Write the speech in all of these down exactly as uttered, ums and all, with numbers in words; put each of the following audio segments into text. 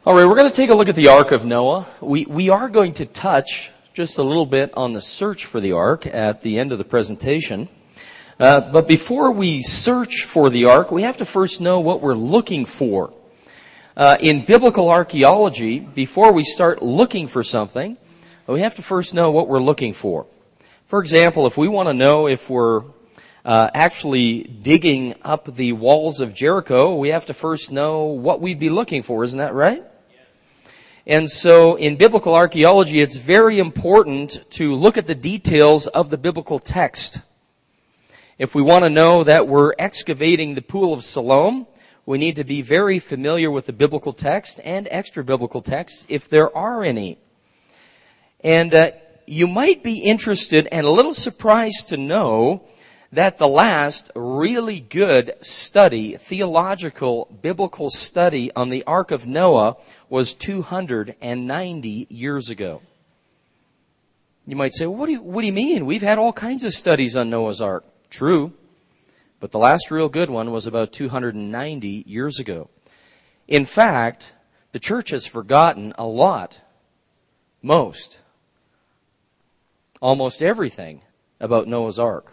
All right, we're going to take a look at the Ark of Noah. We we are going to touch just a little bit on the search for the Ark at the end of the presentation. Uh, but before we search for the Ark, we have to first know what we're looking for. Uh, in biblical archaeology, before we start looking for something, we have to first know what we're looking for. For example, if we want to know if we're uh, actually digging up the walls of Jericho, we have to first know what we'd be looking for. Isn't that right? And so in biblical archaeology, it's very important to look at the details of the biblical text. If we want to know that we're excavating the Pool of Siloam, we need to be very familiar with the biblical text and extra-biblical texts, if there are any. And uh, you might be interested and a little surprised to know that the last really good study, theological, biblical study on the Ark of Noah was two hundred ninety years ago. You might say, well, what do you, what do you mean? We've had all kinds of studies on Noah's Ark. True. But the last real good one was about two hundred ninety years ago. In fact, the church has forgotten a lot, most, almost everything about Noah's Ark.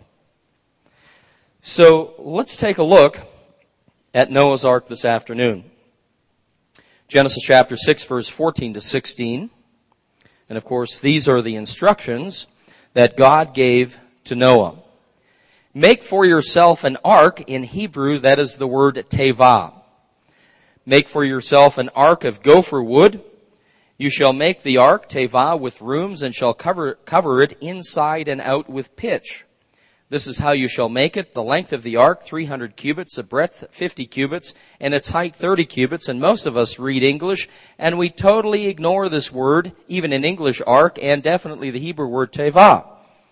So let's take a look at Noah's Ark this afternoon. Genesis chapter six, verse fourteen to sixteen. And of course, these are the instructions that God gave to Noah. Make for yourself an ark. In Hebrew, that is the word tevah. Make for yourself an ark of gopher wood. You shall make the ark, tevah, with rooms, and shall cover, cover it inside and out with pitch. This is how you shall make it. The length of the ark, three hundred cubits, the breadth, fifty cubits, and its height, thirty cubits. And most of us read English, and we totally ignore this word, even in English, ark, and definitely the Hebrew word tevah.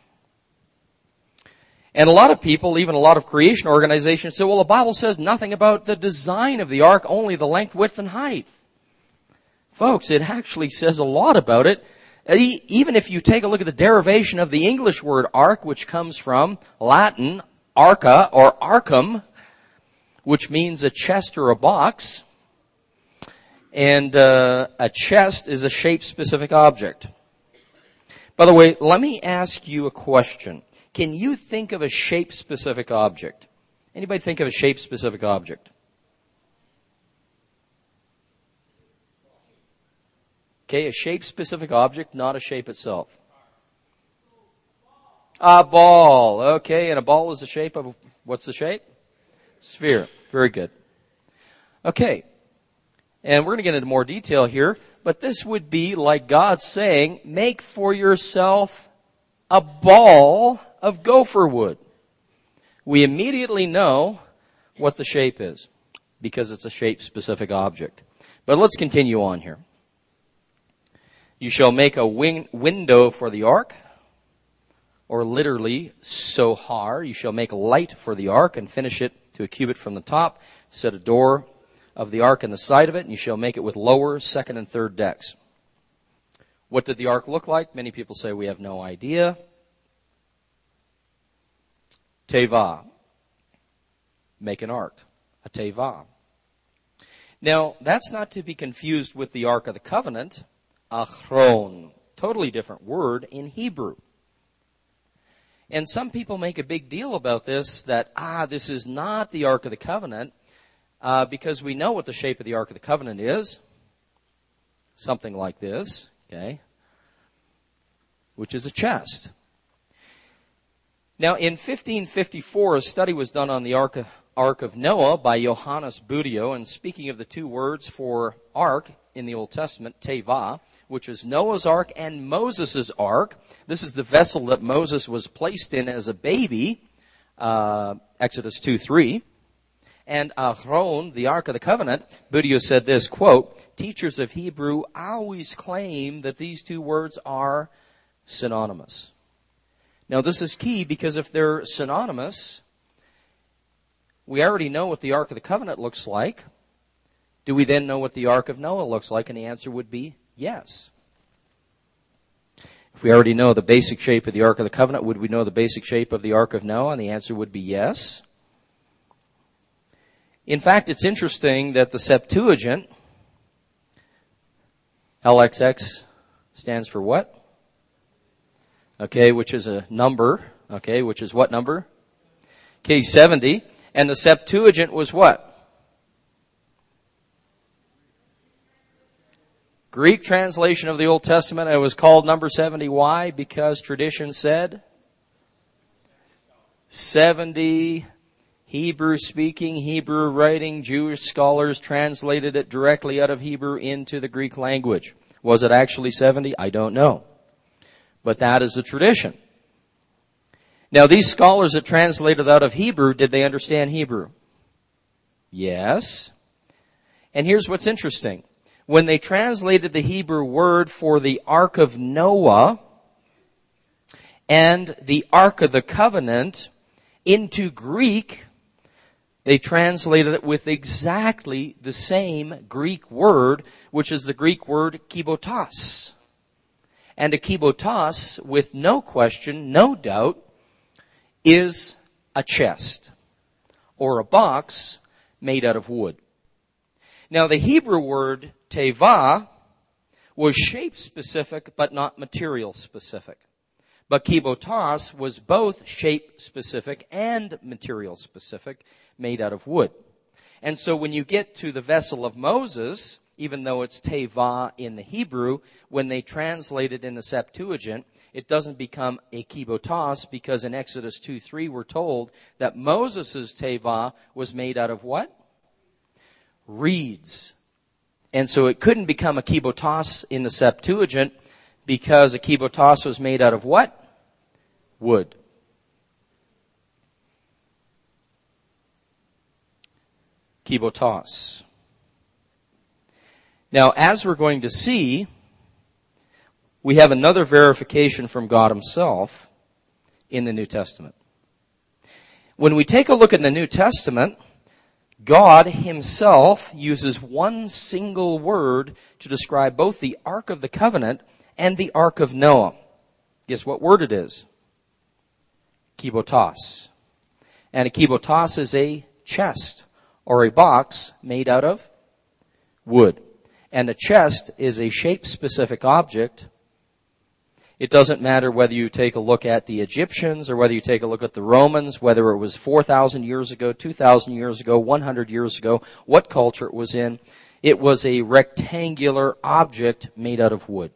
And a lot of people, even a lot of creation organizations, say, well, the Bible says nothing about the design of the ark, only the length, width, and height. Folks, it actually says a lot about it. Even if you take a look at the derivation of the English word ark, which comes from Latin arca or arcum, which means a chest or a box, and uh, a chest is a shape-specific object. By the way, let me ask you a question. Can you think of a shape-specific object? Anybody think of a shape-specific object? Okay, a shape-specific object, not a shape itself. A ball. Okay, and a ball is the shape of, what's the shape? Sphere. Very good. Okay, and we're going to get into more detail here, but this would be like God saying, make for yourself a ball of gopher wood. We immediately know what the shape is because it's a shape-specific object. But let's continue on here. You shall make a wing, window for the ark, or literally sohar. You shall make a light for the ark and finish it to a cubit from the top. Set a door of the ark in the side of it, and you shall make it with lower, second, and third decks. What did the ark look like? Many people say we have no idea. Tevah. Make an ark. A tevah. Now, that's not to be confused with the Ark of the Covenant, achron. Totally different word in Hebrew. And some people make a big deal about this, that, ah, this is not the Ark of the Covenant, uh, because we know what the shape of the Ark of the Covenant is. Something like this, okay, which is a chest. Now, in fifteen fifty-four, a study was done on the Ark of, Ark of Noah by Johannes Budio, and speaking of the two words for ark in the Old Testament, tevah, which is Noah's Ark and Moses' Ark. This is the vessel that Moses was placed in as a baby, uh, Exodus two three. And Achron, the Ark of the Covenant, Budio said this, quote, teachers of Hebrew always claim that these two words are synonymous. Now, this is key because if they're synonymous, we already know what the Ark of the Covenant looks like. Do we then know what the Ark of Noah looks like? And the answer would be yes. If we already know the basic shape of the Ark of the Covenant, would we know the basic shape of the Ark of Noah? And the answer would be yes. In fact, it's interesting that the Septuagint L X X stands for what? Okay, which is a number. Okay, which is what number? Okay, seventy. And the Septuagint was what? Greek translation of the Old Testament. It was called number seventy. Why? Because tradition said seventy Hebrew-speaking, Hebrew-writing Jewish scholars translated it directly out of Hebrew into the Greek language. Was it actually seventy? I don't know. But that is the tradition. Now, these scholars that translated out of Hebrew, did they understand Hebrew? Yes. And here's what's interesting. When they translated the Hebrew word for the Ark of Noah and the Ark of the Covenant into Greek, they translated it with exactly the same Greek word, which is the Greek word kibotos. And a kibotos, with no question, no doubt, is a chest or a box made out of wood. Now, the Hebrew word teva was shape-specific but not material-specific. But kibotos was both shape-specific and material-specific, made out of wood. And so when you get to the vessel of Moses, even though it's teva in the Hebrew, when they translate it in the Septuagint, it doesn't become a kibotos, because in Exodus two three we're told that Moses' teva was made out of what? Reeds. And so it couldn't become a kibotos in the Septuagint, because a kibotos was made out of what? Wood. Kibotos. Now, as we're going to see, we have another verification from God Himself in the New Testament. When we take a look at the New Testament, God Himself uses one single word to describe both the Ark of the Covenant and the Ark of Noah. Guess what word it is? Kibotos. And a kibotos is a chest or a box made out of wood. And a chest is a shape-specific object. It doesn't matter whether you take a look at the Egyptians or whether you take a look at the Romans, whether it was four thousand years ago, two thousand years ago, one hundred years ago, what culture it was in. It was a rectangular object made out of wood.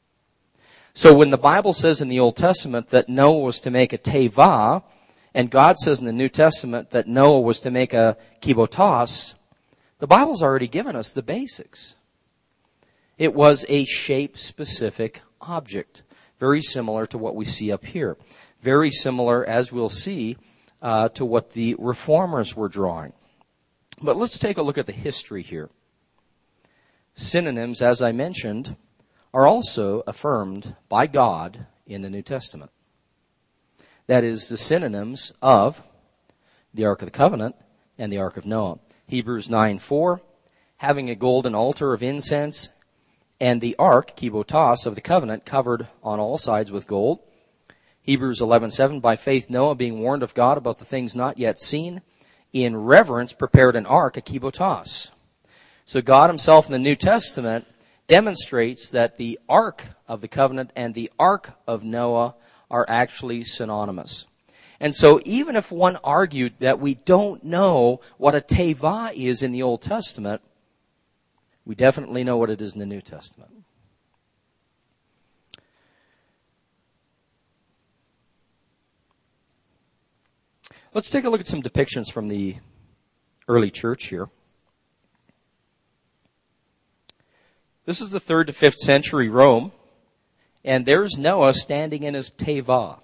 So when the Bible says in the Old Testament that Noah was to make a teva, and God says in the New Testament that Noah was to make a kibotos, the Bible's already given us the basics. It was a shape-specific object. Very similar to what we see up here. Very similar, as we'll see, uh, to what the Reformers were drawing. But let's take a look at the history here. Synonyms, as I mentioned, are also affirmed by God in the New Testament. That is, the synonyms of the Ark of the Covenant and the Ark of Noah. Hebrews nine four, having a golden altar of incense, and the ark, kibotos, of the covenant covered on all sides with gold. Hebrews eleven seven, by faith Noah, being warned of God about the things not yet seen, in reverence prepared an ark, a kibotos. So God Himself in the New Testament demonstrates that the ark of the covenant and the ark of Noah are actually synonymous. And so even if one argued that we don't know what a teva is in the Old Testament, we definitely know what it is in the New Testament. Let's take a look at some depictions from the early church here. This is the third to fifth century Rome, and there's Noah standing in his teva.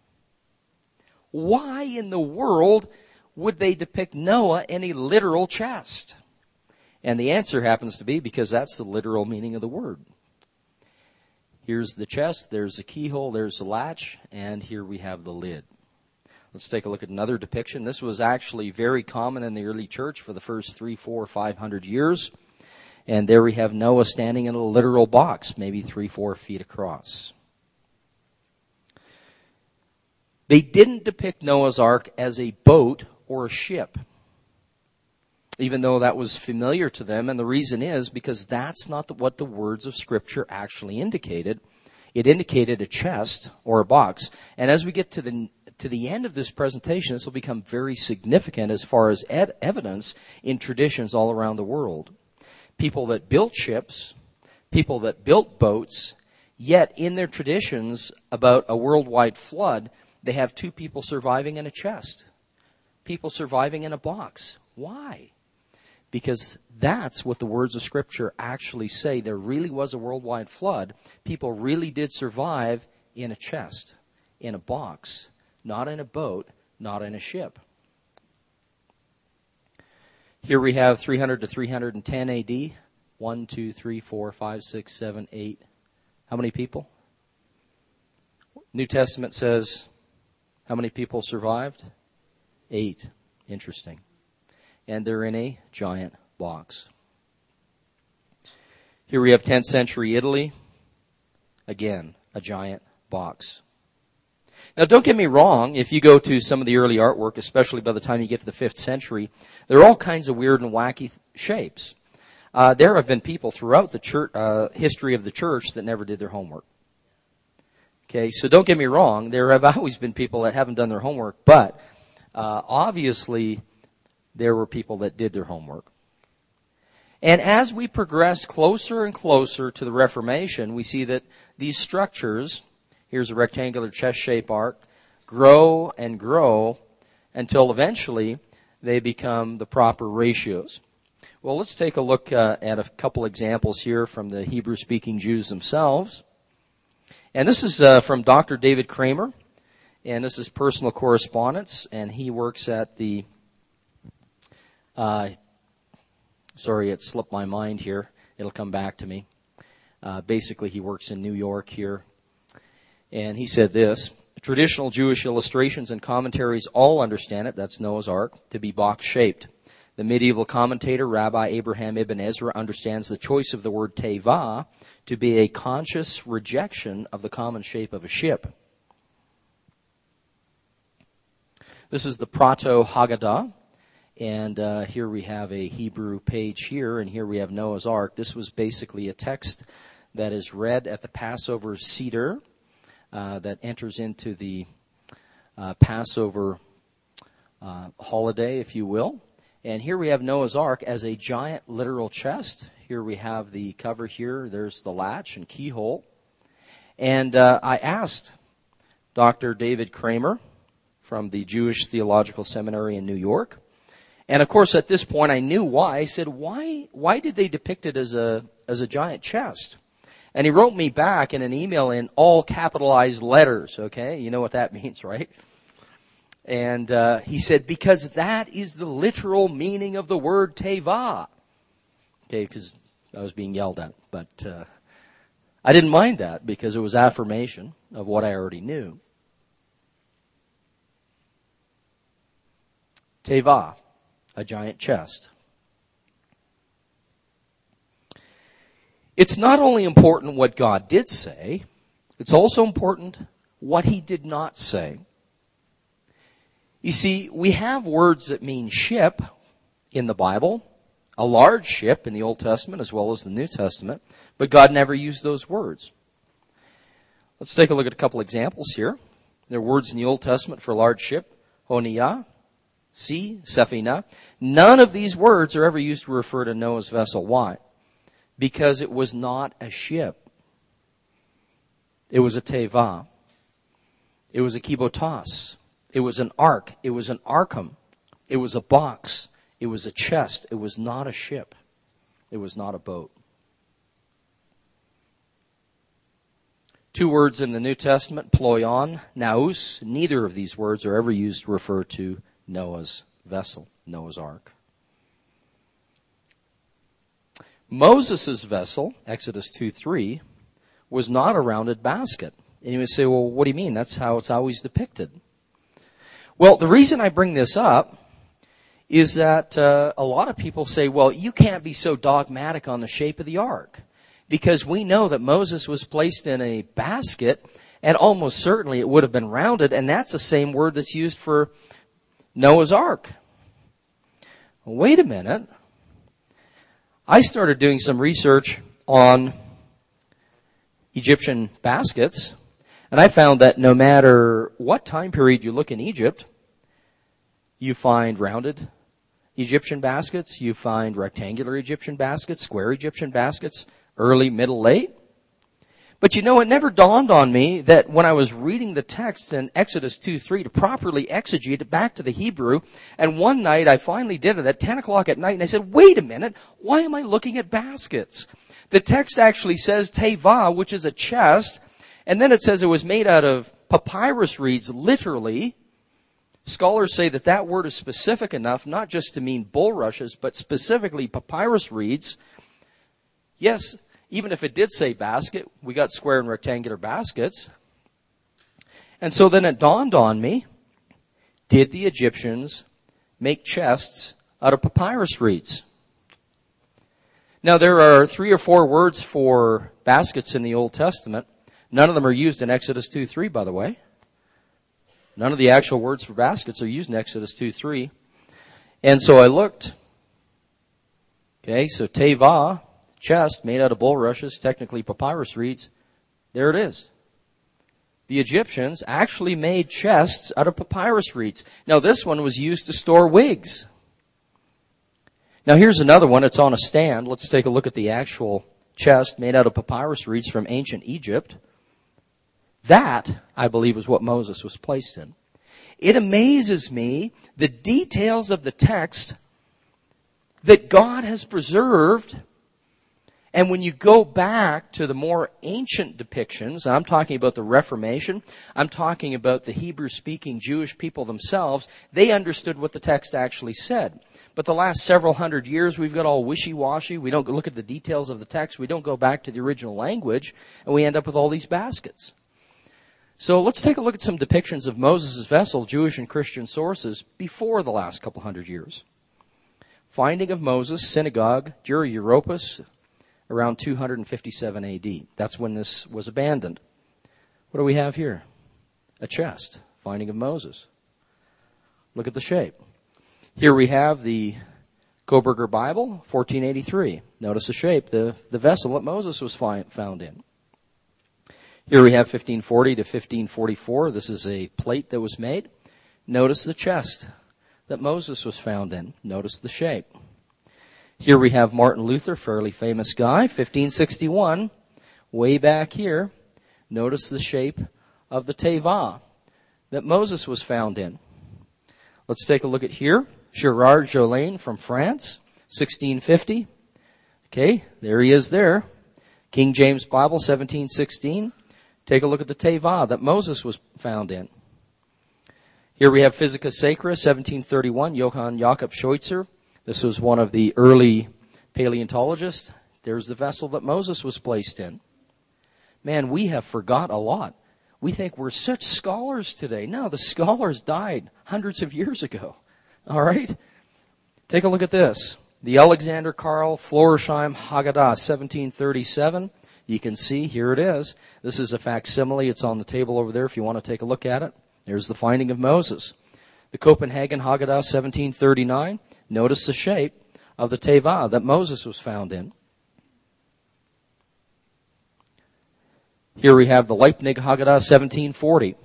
Why in the world would they depict Noah in a literal chest? And the answer happens to be because that's the literal meaning of the word. Here's the chest, there's the keyhole, there's the latch, and here we have the lid. Let's take a look at another depiction. This was actually very common in the early church for the first three, four, five hundred years. And there we have Noah standing in a literal box, maybe three, four feet across. They didn't depict Noah's Ark as a boat or a ship. even though that was familiar to them. And the reason is because that's not the, what the words of Scripture actually indicated. It indicated a chest or a box. And as we get to the to the end of this presentation, this will become very significant as far as ed- evidence in traditions all around the world. People that built ships, people that built boats, yet in their traditions about a worldwide flood, they have two people surviving in a chest, people surviving in a box. Why? Because that's what the words of Scripture actually say. There really was a worldwide flood. People really did survive in a chest, in a box, not in a boat, not in a ship. Here we have three hundred to three ten A D. One, two, three, four, five, six, seven, eight. How many people? New Testament says, how many people survived? Eight. Interesting. And they're in a giant box. Here we have tenth century Italy. Again, a giant box. Now, don't get me wrong. If you go to some of the early artwork, especially by the time you get to the fifth century, there are all kinds of weird and wacky th- shapes. Uh, there have been people throughout the church, uh, history of the church that never did their homework. Okay, so don't get me wrong. There have always been people that haven't done their homework, but uh, obviously there were people that did their homework. And as we progress closer and closer to the Reformation, we see that these structures, here's a rectangular chest-shaped ark, grow and grow until eventually they become the proper ratios. Well, let's take a look uh, at a couple examples here from the Hebrew-speaking Jews themselves. And this is uh, from Doctor David Kramer, and this is personal correspondence, and he works at the, uh, sorry, it slipped my mind here. It'll come back to me. Uh, basically, he works in New York here. And he said this, traditional Jewish illustrations and commentaries all understand it, that's Noah's Ark, to be box-shaped. The medieval commentator, Rabbi Abraham ibn Ezra, understands the choice of the word teva to be a conscious rejection of the common shape of a ship. This is the Proto-Haggadah, and uh, here we have a Hebrew page here, and here we have Noah's Ark. This was basically a text that is read at the Passover Seder, Uh, that enters into the uh, Passover uh, holiday, if you will. And here we have Noah's Ark as a giant literal chest. Here we have the cover here. There's the latch and keyhole. And uh, I asked Doctor David Kramer from the Jewish Theological Seminary in New York. And of course, at this point, I knew why. I said, why, why did they depict it as a, as a giant chest? And he wrote me back in an email in all capitalized letters, okay? You know what that means, right? And uh, he said, because that is the literal meaning of the word teva. Okay, because I was being yelled at. But uh, I didn't mind that because it was affirmation of what I already knew. Teva, a giant chest. It's not only important what God did say, it's also important what he did not say. You see, we have words that mean ship in the Bible, a large ship in the Old Testament as well as the New Testament, but God never used those words. Let's take a look at a couple examples here. There are words in the Old Testament for large ship, honiyah, sea, sephina. None of these words are ever used to refer to Noah's vessel. Why? Because it was not a ship. It was a teva. It was a kibotas. It was an ark. It was an arkham. It was a box. It was a chest. It was not a ship. It was not a boat. Two words in the New Testament, ploion, naus. Neither of these words are ever used to refer to Noah's vessel, Noah's Ark. Moses' vessel, Exodus two three, was not a rounded basket. And you would say, well, what do you mean? That's how it's always depicted. Well, the reason I bring this up is that uh, a lot of people say, well, you can't be so dogmatic on the shape of the ark, because we know that Moses was placed in a basket, and almost certainly it would have been rounded, and that's the same word that's used for Noah's Ark. Wait a minute. I started doing some research on Egyptian baskets, and I found that no matter what time period you look in Egypt, you find rounded Egyptian baskets, you find rectangular Egyptian baskets, square Egyptian baskets, early, middle, late. But you know, it never dawned on me that when I was reading the text in Exodus two three to properly exegete it back to the Hebrew, and one night I finally did it at ten o'clock at night, and I said, wait a minute, why am I looking at baskets? The text actually says teva, which is a chest, and then it says it was made out of papyrus reeds, literally. Scholars say that that word is specific enough, not just to mean bulrushes, but specifically papyrus reeds. Yes, even if it did say basket, we got square and rectangular baskets. And so then it dawned on me, did the Egyptians make chests out of papyrus reeds? Now, there are three or four words for baskets in the Old Testament. None of them are used in Exodus two three, by the way. None of the actual words for baskets are used in Exodus two three. And so I looked. Okay, so teva, chest made out of bulrushes, technically papyrus reeds. There it is. The Egyptians actually made chests out of papyrus reeds. Now, this one was used to store wigs. Now, here's another one. It's on a stand. Let's take a look at the actual chest made out of papyrus reeds from ancient Egypt. That, I believe, is what Moses was placed in. It amazes me the details of the text that God has preserved. And when you go back to the more ancient depictions, and I'm talking about the Reformation, I'm talking about the Hebrew-speaking Jewish people themselves, they understood what the text actually said. But the last several hundred years, we've got all wishy-washy. We don't look at the details of the text. We don't go back to the original language, and we end up with all these baskets. So let's take a look at some depictions of Moses' vessel, Jewish and Christian sources, before the last couple hundred years. Finding of Moses, synagogue, Dura Europos, around two fifty-seven A D. That's when this was abandoned. What do we have here? A chest. Finding of Moses. Look at the shape. Here we have the Coburger Bible, fourteen eighty-three. Notice the shape, the, the vessel that Moses was find, found in. Here we have fifteen forty to fifteen forty-four. This is a plate that was made. Notice the chest that Moses was found in. Notice the shape. Here we have Martin Luther, fairly famous guy, fifteen sixty-one. Way back here, notice the shape of the teva that Moses was found in. Let's take a look at here. Gerard Jolain from France, sixteen fifty. Okay, there he is there. King James Bible, seventeen sixteen. Take a look at the teva that Moses was found in. Here we have Physica Sacra, seventeen thirty-one, Johann Jakob Schweitzer. This was one of the early paleontologists. There's the vessel that Moses was placed in. Man, we have forgot a lot. We think we're such scholars today. No, the scholars died hundreds of years ago. All right? Take a look at this. The Alexander Karl Floresheim Haggadah, seventeen thirty-seven. You can see, here it is. This is a facsimile. It's on the table over there if you want to take a look at it. There's the finding of Moses. The Copenhagen Haggadah, seventeen thirty-nine. Notice the shape of the teva that Moses was found in. Here we have the Leipzig Haggadah, seventeen forty.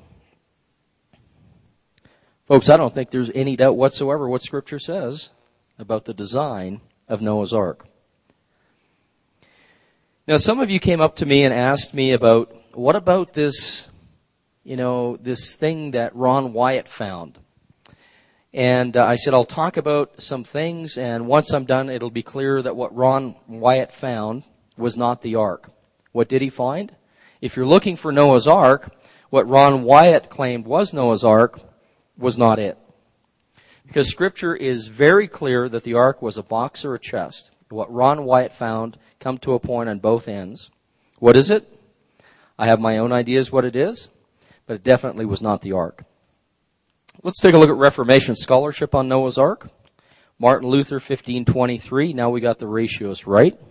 Folks, I don't think there's any doubt whatsoever what Scripture says about the design of Noah's Ark. Now, some of you came up to me and asked me about, what about this, you know, this thing that Ron Wyatt found? And uh, I said, I'll talk about some things, and once I'm done, it'll be clear that what Ron Wyatt found was not the ark. What did he find? If you're looking for Noah's Ark, what Ron Wyatt claimed was Noah's Ark was not it. Because Scripture is very clear that the ark was a box or a chest. What Ron Wyatt found come to a point on both ends. What is it? I have my own ideas what it is, but it definitely was not the ark. Let's take a look at Reformation scholarship on Noah's Ark. Martin Luther, fifteen twenty-three. Now we got the ratios right.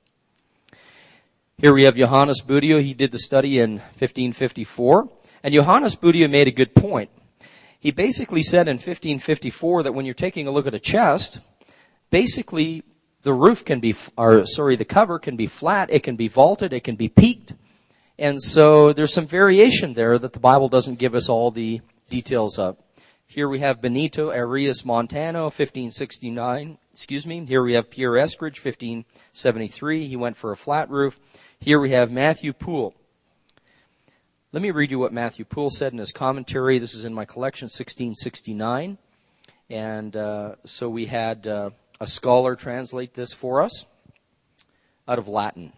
Here we have Johannes Budio. He did the study in fifteen fifty-four. And Johannes Budio made a good point. He basically said in fifteen fifty-four that when you're taking a look at a chest, basically the roof can be, or sorry, the cover can be flat, it can be vaulted, it can be peaked. And so there's some variation there that the Bible doesn't give us all the details of. Here we have Benito Arias Montano, fifteen sixty-nine, excuse me. Here we have Pierre Eskridge, fifteen seventy-three. He went for a flat roof. Here we have Matthew Poole. Let me read you what Matthew Poole said in his commentary. This is in my collection, sixteen sixty-nine. And uh, so we had uh, a scholar translate this for us out of Latin.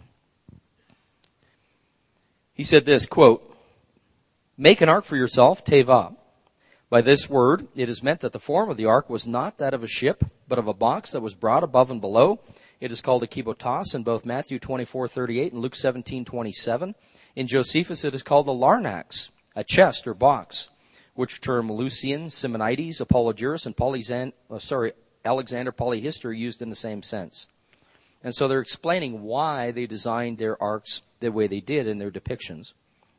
He said this, quote, "Make an ark for yourself, teva. By this word, it is meant that the form of the ark was not that of a ship, but of a box that was brought above and below. It is called a kibotas in both Matthew twenty-four thirty-eight and Luke seventeen twenty-seven. In Josephus, it is called a larnax, a chest or box, which term Lucian, Simonides, Apollodorus, and Polyzan, oh, sorry, Alexander Polyhistor used in the same sense." And so they're explaining why they designed their arks the way they did in their depictions.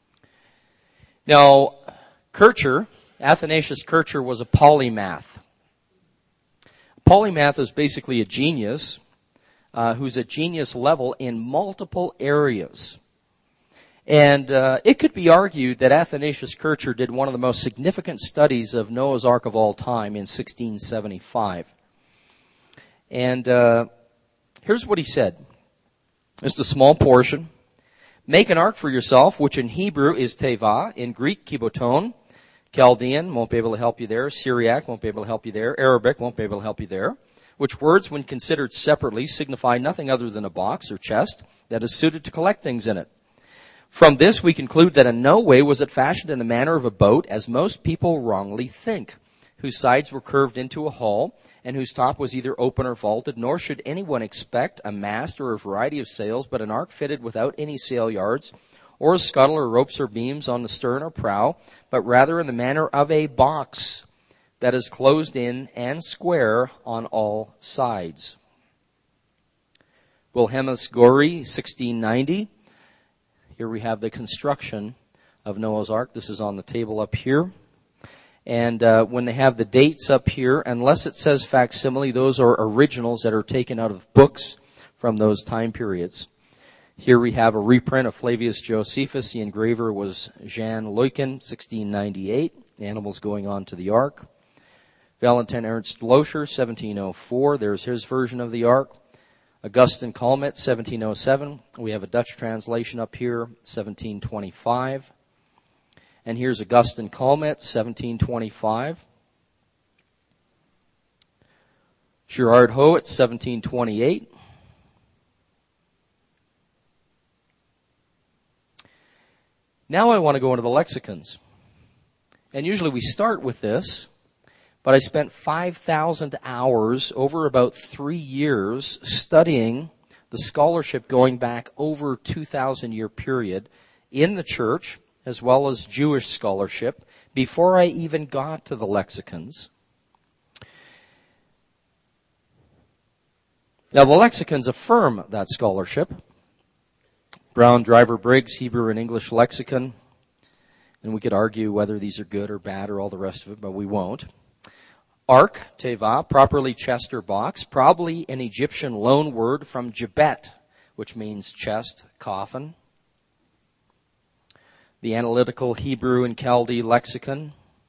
Now, Kircher, Athanasius Kircher, was a polymath. A polymath is basically a genius uh, who's at genius level in multiple areas. And uh, it could be argued that Athanasius Kircher did one of the most significant studies of Noah's Ark of all time in sixteen seventy-five. And uh, here's what he said. Just a small portion. "Make an ark for yourself, which in Hebrew is teva, in Greek kiboton. Chaldean won't be able to help you there. Syriac won't be able to help you there. Arabic won't be able to help you there. Which words, when considered separately, signify nothing other than a box or chest that is suited to collect things in it. From this we conclude that in no way was it fashioned in the manner of a boat, as most people wrongly think, whose sides were curved into a hull, and whose top was either open or vaulted, nor should anyone expect a mast or a variety of sails, but an ark fitted without any sail yards, or a scuttle or ropes or beams on the stern or prow, but rather in the manner of a box that is closed in and square on all sides." Wilhelmus Gorey, sixteen ninety. Here we have the construction of Noah's Ark. This is on the table up here. And uh, when they have the dates up here, unless it says facsimile, those are originals that are taken out of books from those time periods. Here we have a reprint of Flavius Josephus. The engraver was Jan Luyken, sixteen ninety-eight. Animals going on to the ark. Valentin Ernst Loescher, seventeen oh four. There's his version of the ark. Augustin Calmet, seventeen oh seven. We have a Dutch translation up here, seventeen twenty-five. And here's Augustin Calmet, seventeen twenty-five. Gerard Howitt, seventeen twenty-eight. Now I want to go into the lexicons. And usually we start with this, but I spent five thousand hours over about three years studying the scholarship going back over two thousand year period in the church, as well as Jewish scholarship, before I even got to the lexicons. Now the lexicons affirm that scholarship. Brown, Driver, Briggs, Hebrew and English lexicon. And we could argue whether these are good or bad or all the rest of it, but we won't. Ark, teva, properly chest or box, probably an Egyptian loan word from jebet, which means chest, coffin. The Analytical Hebrew and Chaldee lexicon.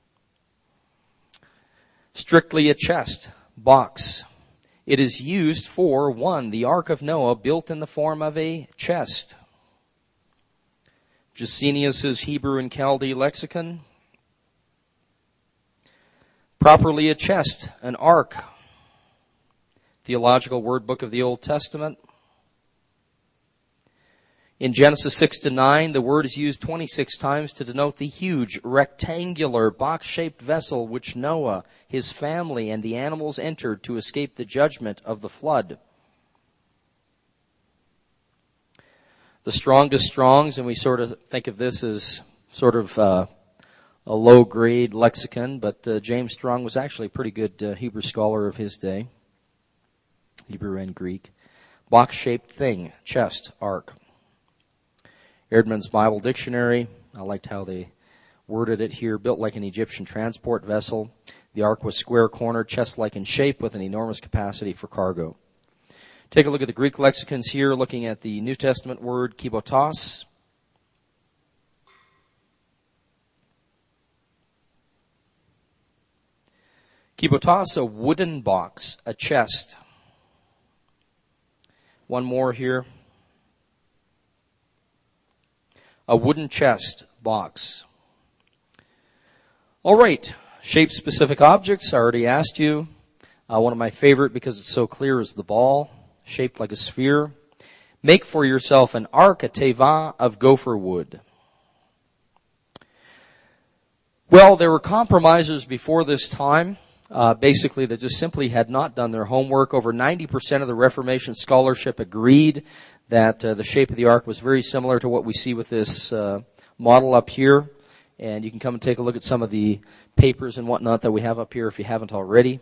Strictly a chest, box. It is used for, one, the Ark of Noah built in the form of a chest. Gesenius's Hebrew and Chaldee lexicon. Properly a chest, an ark. Theological Word Book of the Old Testament. In Genesis six to nine, the word is used twenty-six times to denote the huge, rectangular, box-shaped vessel which Noah, his family, and the animals entered to escape the judgment of the flood. The Strongest Strongs, and we sort of think of this as sort of uh, a low-grade lexicon, but uh, James Strong was actually a pretty good uh, Hebrew scholar of his day, Hebrew and Greek. Box-shaped thing, chest, ark. Erdman's Bible Dictionary, I liked how they worded it here, built like an Egyptian transport vessel. The ark was square-cornered, chest-like in shape, with an enormous capacity for cargo. Take a look at the Greek lexicons here, looking at the New Testament word kibotos. Kibotos, a wooden box, a chest. One more here. A wooden chest box. All right, shape-specific objects, I already asked you. Uh, one of my favorite, because it's so clear, is the ball, shaped like a sphere. Make for yourself an ark, a teva, of gopher wood. Well, there were compromisers before this time. Uh, basically, they just simply had not done their homework. Over ninety percent of the Reformation scholarship agreed that uh, the shape of the ark was very similar to what we see with this uh, model up here. And you can come and take a look at some of the papers and whatnot that we have up here if you haven't already.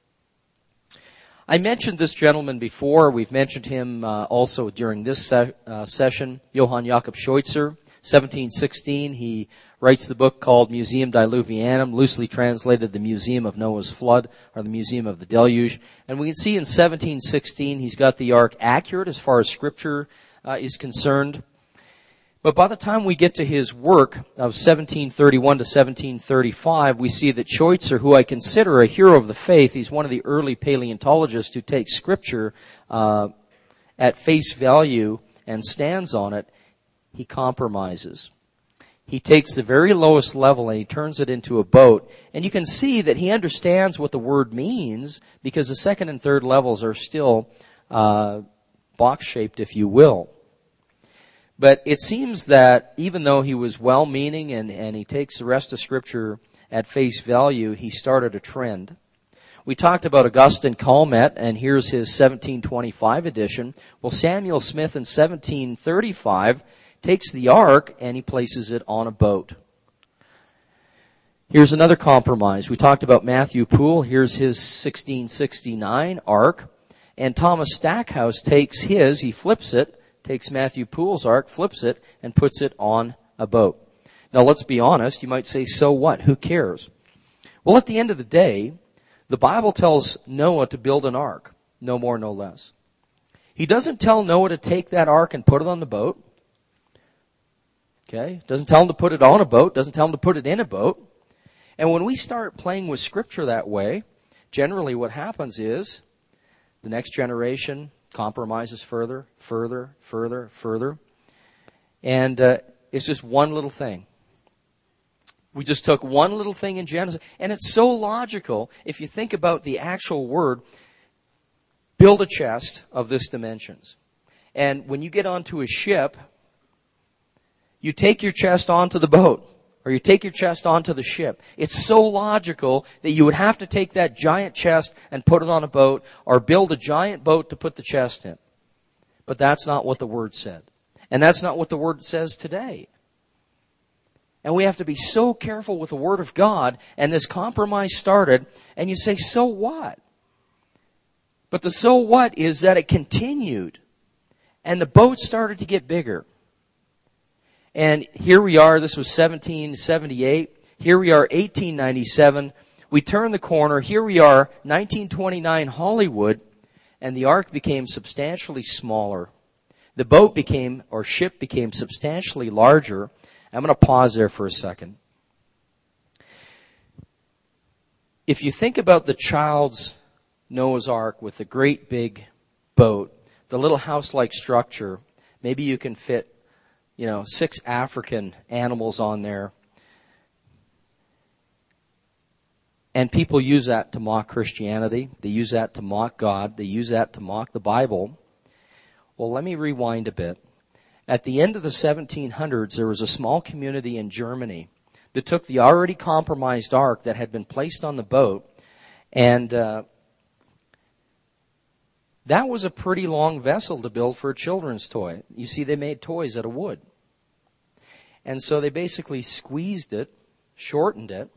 I mentioned this gentleman before. We've mentioned him uh, also during this se- uh, session, Johann Jakob Schweitzer. seventeen sixteen, he writes the book called Museum Diluvianum, loosely translated the Museum of Noah's Flood, or the Museum of the Deluge. And we can see in seventeen sixteen he's got the ark accurate as far as Scripture uh, is concerned. But by the time we get to his work of seventeen thirty-one to seventeen thirty-five, we see that Schweitzer, who I consider a hero of the faith, he's one of the early paleontologists who takes Scripture uh, at face value and stands on it. He compromises. He takes the very lowest level and he turns it into a boat. And you can see that he understands what the word means, because the second and third levels are still uh, box-shaped, if you will. But it seems that even though he was well-meaning and, and he takes the rest of Scripture at face value, he started a trend. We talked about Augustine Calmet, and here's his seventeen twenty-five edition. Well, Samuel Smith in seventeen thirty-five takes the ark and he places it on a boat. Here's another compromise. We talked about Matthew Poole. Here's his sixteen sixty-nine ark. And Thomas Stackhouse takes his, he flips it, takes Matthew Poole's ark, flips it, and puts it on a boat. Now, let's be honest. You might say, so what? Who cares? Well, at the end of the day, the Bible tells Noah to build an ark. No more, no less. He doesn't tell Noah to take that ark and put it on the boat. Okay? Doesn't tell him to put it on a boat. Doesn't tell him to put it in a boat. And when we start playing with Scripture that way, generally what happens is the next generation compromises further, further, further, further. And uh, it's just one little thing. We just took one little thing in Genesis. And it's so logical if you think about the actual word, build a chest of this dimensions. And when you get onto a ship, you take your chest onto the boat, or you take your chest onto the ship. It's so logical that you would have to take that giant chest and put it on a boat, or build a giant boat to put the chest in. But that's not what the Word said. And that's not what the Word says today. And we have to be so careful with the Word of God, and this compromise started, and you say, so what? But the so what is that it continued, and the boat started to get bigger. And here we are, this was seventeen seventy-eight. Here we are, eighteen ninety-seven. We turn the corner. Here we are, nineteen twenty-nine Hollywood, and the ark became substantially smaller. The boat became, or ship became substantially larger. I'm going to pause there for a second. If you think about the child's Noah's Ark with the great big boat, the little house-like structure, maybe you can fit you know, six African animals on there. And people use that to mock Christianity. They use that to mock God. They use that to mock the Bible. Well, let me rewind a bit. At the end of the seventeen hundreds, there was a small community in Germany that took the already compromised ark that had been placed on the boat, and uh, that was a pretty long vessel to build for a children's toy. You see, they made toys out of wood. And so they basically squeezed it, shortened it,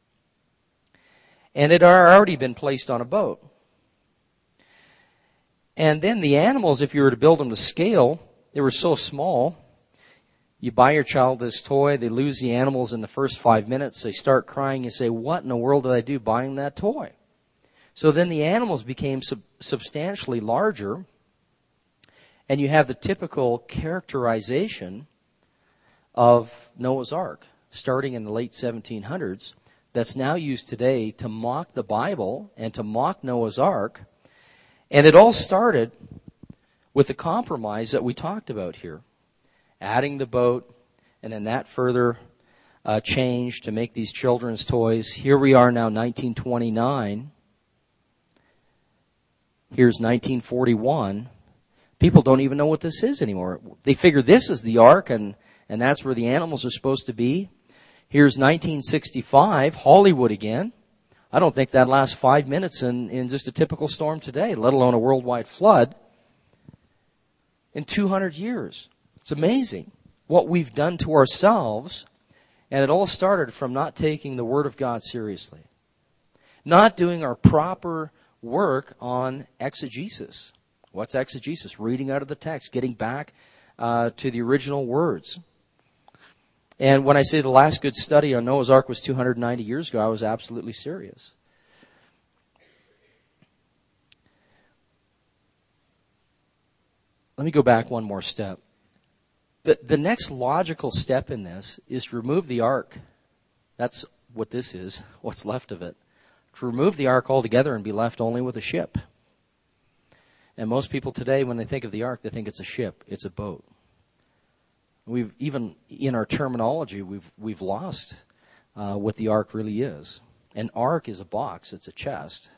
and it had already been placed on a boat. And then the animals, if you were to build them to scale, they were so small, You buy your child this toy, they lose the animals in the first five minutes, they start crying, you say, what in the world did I do buying that toy? So then the animals became sub- substantially larger, and you have the typical characterization of Noah's Ark, starting in the late seventeen hundreds, that's now used today to mock the Bible and to mock Noah's Ark. And it all started with the compromise that we talked about here. Adding the boat, and then that further uh, changed to make these children's toys. Here we are now, nineteen twenty-nine. Here's nineteen forty-one. People don't even know what this is anymore. They figure this is the ark, and, and that's where the animals are supposed to be. Here's nineteen sixty-five, Hollywood again. I don't think that lasts five minutes in, in just a typical storm today, let alone a worldwide flood. In two hundred years. It's amazing what we've done to ourselves, and it all started from not taking the Word of God seriously. Not doing our proper work on exegesis. What's exegesis? Reading out of the text, getting back uh, to the original words. And when I say the last good study on Noah's Ark was two hundred ninety years ago, I was absolutely serious. Let me go back one more step. The, the next logical step in this is to remove the ark. That's what this is, what's left of it. To remove the ark altogether and be left only with a ship. And most people today, when they think of the ark, they think it's a ship, it's a boat. We've even in our terminology, we've we've lost uh, what the ark really is. An ark is a box; it's a chest.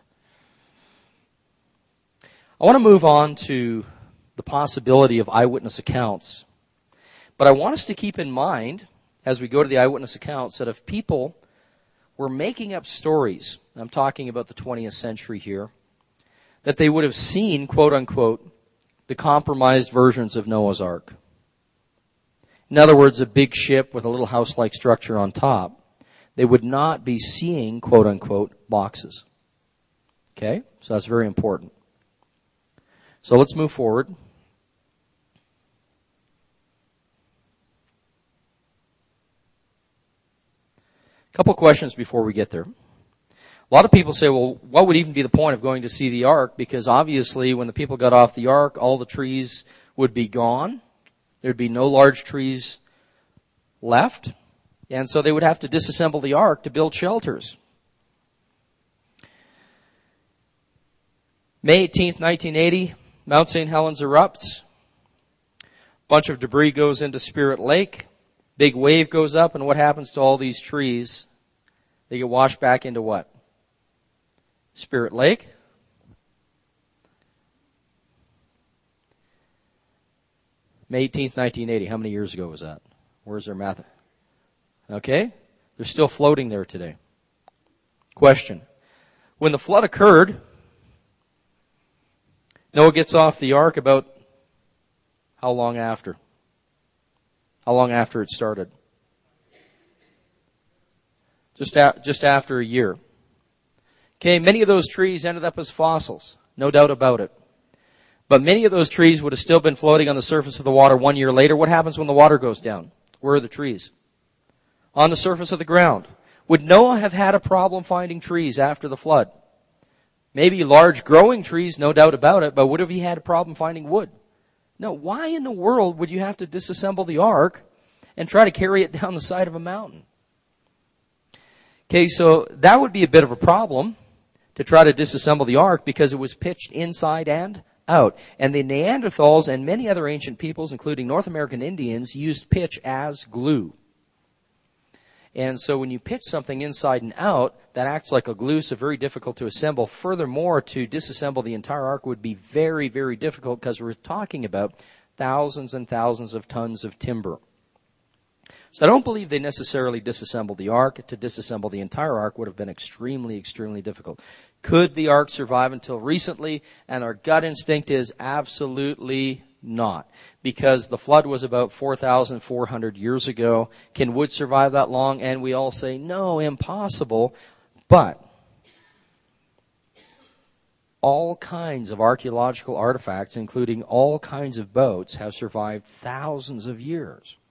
I want to move on to the possibility of eyewitness accounts, but I want us to keep in mind as we go to the eyewitness accounts that if people were making up stories, I'm talking about the twentieth century here, that they would have seen, quote unquote, the compromised versions of Noah's Ark. In other words, a big ship with a little house-like structure on top. They would not be seeing, quote unquote, boxes. Okay? So that's very important. So let's move forward. A couple questions before we get there. A lot of people say, well, what would even be the point of going to see the ark? Because obviously when the people got off the ark, all the trees would be gone. There'd be no large trees left. And so they would have to disassemble the ark to build shelters. May eighteenth, nineteen eighty, Mount Saint Helens erupts. Bunch of debris goes into Spirit Lake. Big wave goes up, and what happens to all these trees? They get washed back into what? Spirit Lake. May eighteenth, nineteen eighty. How many years ago was that? Where's their math? Okay. They're still floating there today. Question. When the flood occurred, Noah gets off the ark about how long after? How long after it started? Just, a, just after a year. Okay, many of those trees ended up as fossils. No doubt about it. But many of those trees would have still been floating on the surface of the water one year later. What happens when the water goes down? Where are the trees? On the surface of the ground. Would Noah have had a problem finding trees after the flood? Maybe large growing trees, no doubt about it, but would have he had a problem finding wood? No. Why in the world would you have to disassemble the ark and try to carry it down the side of a mountain? Okay, so that would be a bit of a problem to try to disassemble the ark because it was pitched inside and out. And the Neanderthals and many other ancient peoples, including North American Indians, used pitch as glue. And so when you pitch something inside and out, that acts like a glue, so very difficult to assemble. Furthermore, to disassemble the entire ark would be very, very difficult because we're talking about thousands and thousands of tons of timber. So I don't believe they necessarily disassembled the ark. To disassemble the entire ark would have been extremely, extremely difficult. Could the ark survive until recently? And our gut instinct is absolutely not. Because the flood was about four thousand four hundred years ago. Can wood survive that long? And we all say, no, impossible. But all kinds of archaeological artifacts, including all kinds of boats, have survived thousands of years.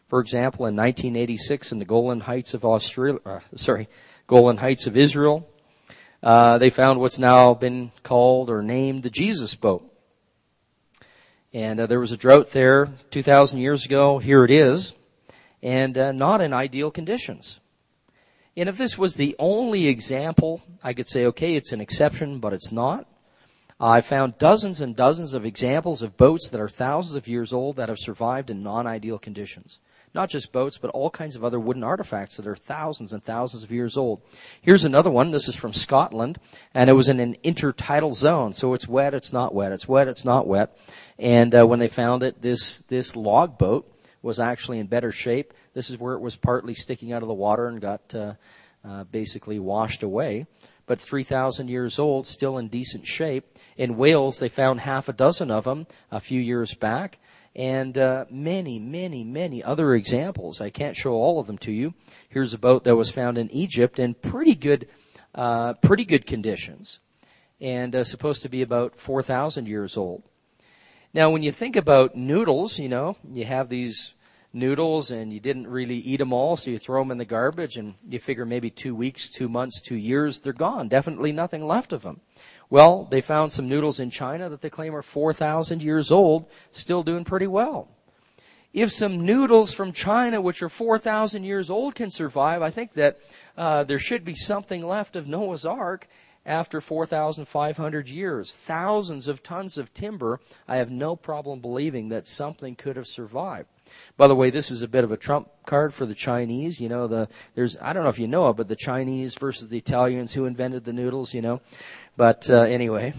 For example, in nineteen eighty-six in the Golan Heights of Australia, uh, sorry, Golan Heights of Israel, uh, they found what's now been called or named the Jesus boat. And uh, there was a drought there two thousand years ago. Here it is. And uh, not in ideal conditions. And if this was the only example, I could say, okay, it's an exception, but it's not. I found dozens and dozens of examples of boats that are thousands of years old that have survived in non-ideal conditions. Not just boats, but all kinds of other wooden artifacts that are thousands and thousands of years old. Here's another one. This is from Scotland, and it was in an intertidal zone. So it's wet, it's not wet, it's wet, it's not wet. And uh, when they found it, this this log boat was actually in better shape. This is where it was partly sticking out of the water and got uh, uh, basically washed away. But three thousand years old, still in decent shape. In Wales, they found half a dozen of them a few years back. And uh, many, many, many other examples. I can't show all of them to you. Here's a boat that was found in Egypt in pretty good, uh, pretty good conditions. And uh, supposed to be about four thousand years old. Now, when you think about noodles, you know, you have these noodles and you didn't really eat them all, so you throw them in the garbage and you figure maybe two weeks, two months, two years, they're gone. Definitely nothing left of them. Well, they found some noodles in China that they claim are four thousand years old, still doing pretty well. If some noodles from China, which are four thousand years old, can survive, I think that uh, there should be something left of Noah's Ark after four thousand five hundred years. Thousands of tons of timber. I have no problem believing that something could have survived. By the way, this is a bit of a trump card for the Chinese. You know, the there's I don't know if you know it, but the Chinese versus the Italians, who invented the noodles, you know. But uh, anyway.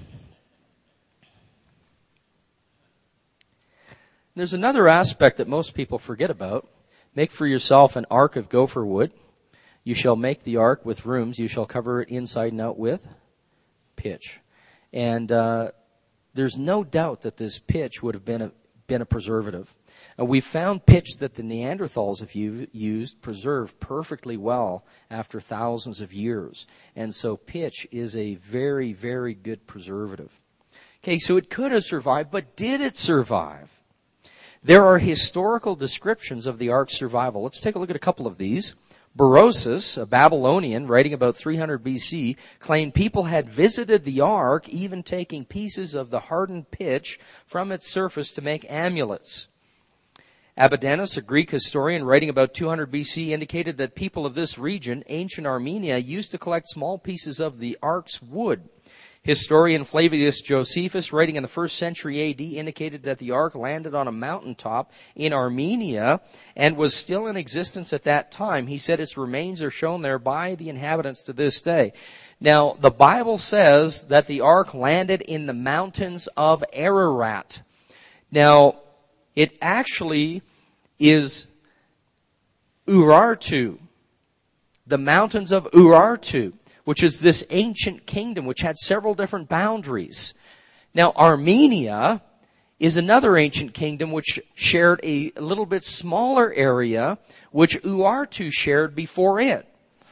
There's another aspect that most people forget about. Make for yourself an ark of gopher wood. You shall make the ark with rooms. You shall cover it inside and out with pitch. And uh, there's no doubt that this pitch would have been a, been a preservative. And we found pitch that the Neanderthals have u- used preserved perfectly well after thousands of years. And so pitch is a very, very good preservative. Okay, so it could have survived, but did it survive? There are historical descriptions of the ark's survival. Let's take a look at a couple of these. Berosus, a Babylonian, writing about three hundred B C, claimed people had visited the ark, even taking pieces of the hardened pitch from its surface to make amulets. Abidanus, a Greek historian, writing about two hundred B C, indicated that people of this region, ancient Armenia, used to collect small pieces of the ark's wood. Historian Flavius Josephus, writing in the first century A D, indicated that the ark landed on a mountaintop in Armenia and was still in existence at that time. He said its remains are shown there by the inhabitants to this day. Now, the Bible says that the ark landed in the mountains of Ararat. Now, it actually is Urartu, the mountains of Urartu, which is this ancient kingdom which had several different boundaries. Now, Armenia is another ancient kingdom which shared a little bit smaller area, which Urartu shared before it.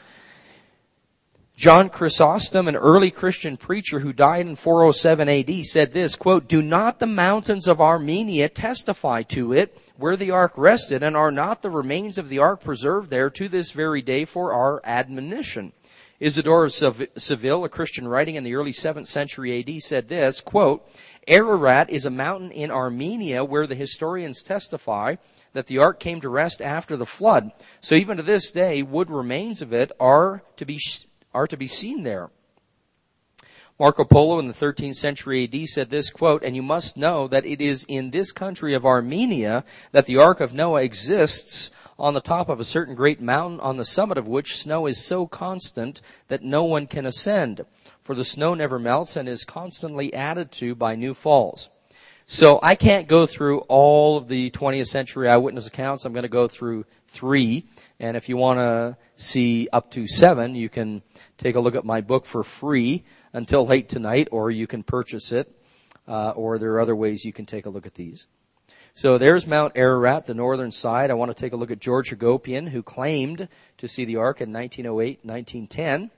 John Chrysostom, an early Christian preacher who died in four oh seven A D, said this, quote, "Do not the mountains of Armenia testify to it, where the ark rested, and are not the remains of the ark preserved there to this very day for our admonition?" Isidore of Seville, a Christian writing in the early seventh century A D, said this, quote, "Ararat is a mountain in Armenia where the historians testify that the ark came to rest after the flood. So even to this day, wood remains of it are to be are to be seen there." Marco Polo in the thirteenth century A D said this, quote, "And you must know that it is in this country of Armenia that the Ark of Noah exists, on the top of a certain great mountain, on the summit of which snow is so constant that no one can ascend. For the snow never melts and is constantly added to by new falls." So I can't go through all of the twentieth century eyewitness accounts. I'm going to go through three. And if you want to see up to seven, you can take a look at my book for free until late tonight, or you can purchase it, uh, or there are other ways you can take a look at these. So there's Mount Ararat, the northern side. I want to take a look at George Hagopian, who claimed to see the ark in nineteen oh eight, nineteen ten.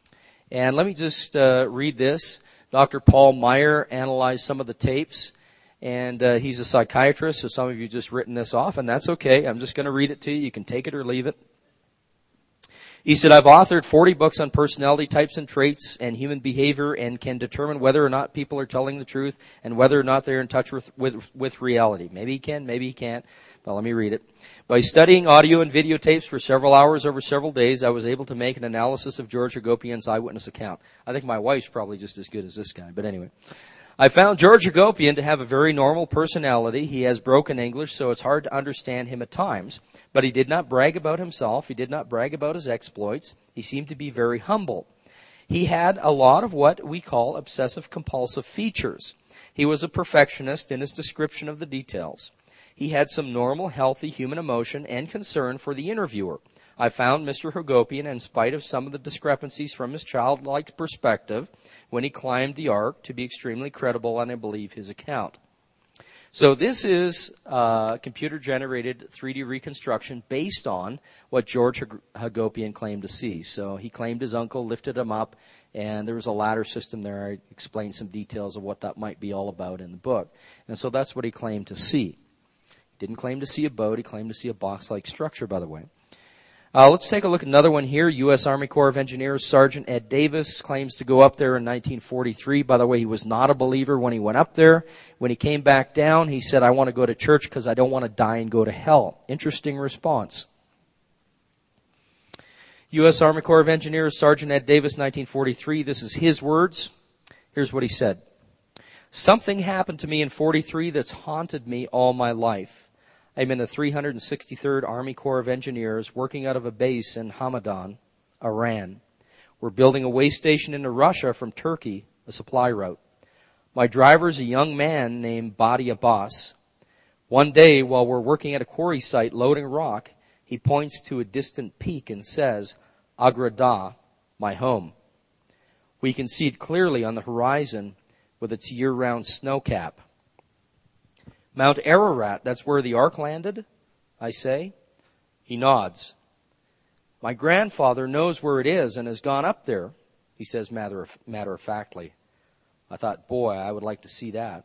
And let me just uh, read this. Doctor Paul Meyer analyzed some of the tapes, And uh, he's a psychiatrist, so some of you just written this off, and that's okay. I'm just going to read it to you. You can take it or leave it. He said, I've authored forty books on personality types and traits and human behavior and can determine whether or not people are telling the truth and whether or not they're in touch with, with, with reality. Maybe he can, maybe he can't. But let me read it. By studying audio and videotapes for several hours over several days, I was able to make an analysis of George Hagopian's eyewitness account. I think my wife's probably just as good as this guy, but anyway. I found George Hagopian to have a very normal personality. He has broken English, so it's hard to understand him at times. But he did not brag about himself. He did not brag about his exploits. He seemed to be very humble. He had a lot of what we call obsessive-compulsive features. He was a perfectionist in his description of the details. He had some normal, healthy human emotion and concern for the interviewer. I found Mister Hagopian, in spite of some of the discrepancies from his childlike perspective when he climbed the ark, to be extremely credible, and I believe his account. So this is uh, computer-generated three D reconstruction based on what George Hagopian claimed to see. So he claimed his uncle lifted him up, and there was a ladder system there. I explained some details of what that might be all about in the book. And so that's what he claimed to see. He didn't claim to see a boat. He claimed to see a box-like structure, by the way. Uh, let's take a look at another one here. U S Army Corps of Engineers Sergeant Ed Davis claims to go up there in nineteen forty-three. By the way, he was not a believer when he went up there. When he came back down, he said, I want to go to church because I don't want to die and go to hell. Interesting response. U S Army Corps of Engineers Sergeant Ed Davis, nineteen forty-three. This is his words. Here's what he said. Something happened to me in forty-three that's haunted me all my life. I'm in the three hundred sixty-third Army Corps of Engineers working out of a base in Hamadan, Iran. We're building a way station into Russia from Turkey, a supply route. My driver's a young man named Badi Abbas. One day, while we're working at a quarry site loading rock, he points to a distant peak and says, Agra Da, my home. We can see it clearly on the horizon with its year-round snow cap. Mount Ararat, that's where the ark landed, I say. He nods. My grandfather knows where it is and has gone up there, he says matter of, matter-of-factly. I thought, boy, I would like to see that.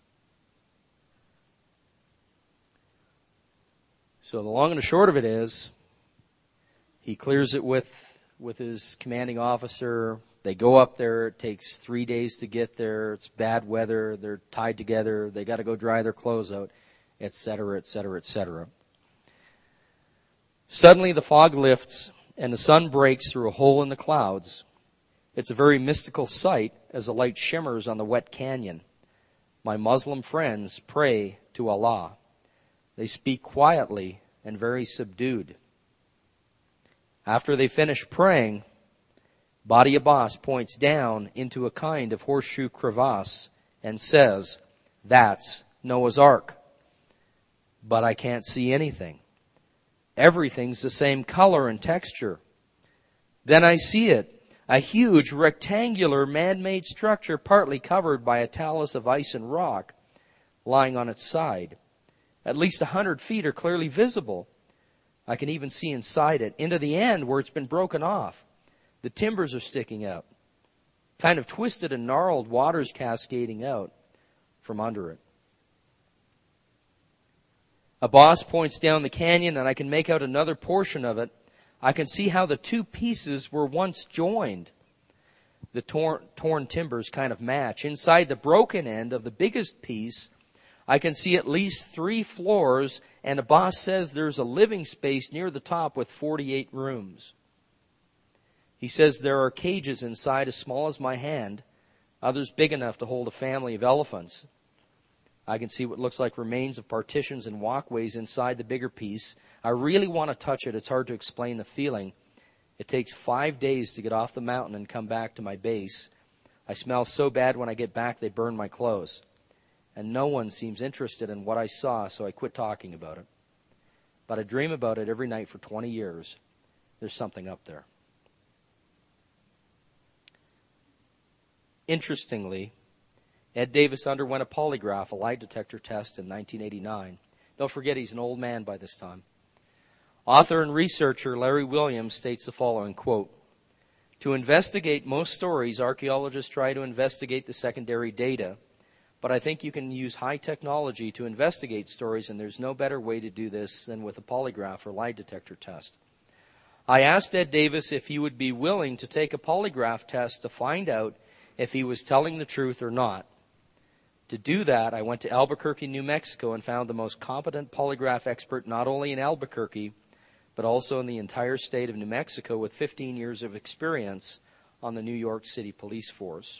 So the long and the short of it is, he clears it with, with his commanding officer. They go up there. It takes three days to get there. It's bad weather. They're tied together. They got to go dry their clothes out, et cetera, et cetera, et cetera. Suddenly the fog lifts and the sun breaks through a hole in the clouds. It's a very mystical sight as the light shimmers on the wet canyon. My Muslim friends pray to Allah. They speak quietly and very subdued. After they finish praying, Badi Abbas points down into a kind of horseshoe crevasse and says, that's Noah's Ark. But I can't see anything. Everything's the same color and texture. Then I see it, a huge rectangular man-made structure partly covered by a talus of ice and rock lying on its side. At least a hundred feet are clearly visible. I can even see inside it, into the end where it's been broken off. The timbers are sticking out. Kind of twisted and gnarled, water's cascading out from under it. Abbas points down the canyon, and I can make out another portion of it. I can see how the two pieces were once joined. The torn, torn timbers kind of match. Inside the broken end of the biggest piece, I can see at least three floors, and Abbas says there's a living space near the top with forty-eight rooms. He says there are cages inside as small as my hand, others big enough to hold a family of elephants. I can see what looks like remains of partitions and walkways inside the bigger piece. I really want to touch it. It's hard to explain the feeling. It takes five days to get off the mountain and come back to my base. I smell so bad when I get back they burn my clothes. And no one seems interested in what I saw, so I quit talking about it. But I dream about it every night for twenty years. There's something up there. Interestingly, Ed Davis underwent a polygraph, a lie detector test in nineteen eighty-nine. Don't forget, he's an old man by this time. Author and researcher Larry Williams states the following, quote, to investigate most stories, archaeologists try to investigate the secondary data. but I think you can use high technology to investigate stories, and there's no better way to do this than with a polygraph or lie detector test. I asked Ed Davis if he would be willing to take a polygraph test to find out if he was telling the truth or not. To do that, I went to Albuquerque, New Mexico, and found the most competent polygraph expert not only in Albuquerque, but also in the entire state of New Mexico, with fifteen years of experience on the New York City Police Force.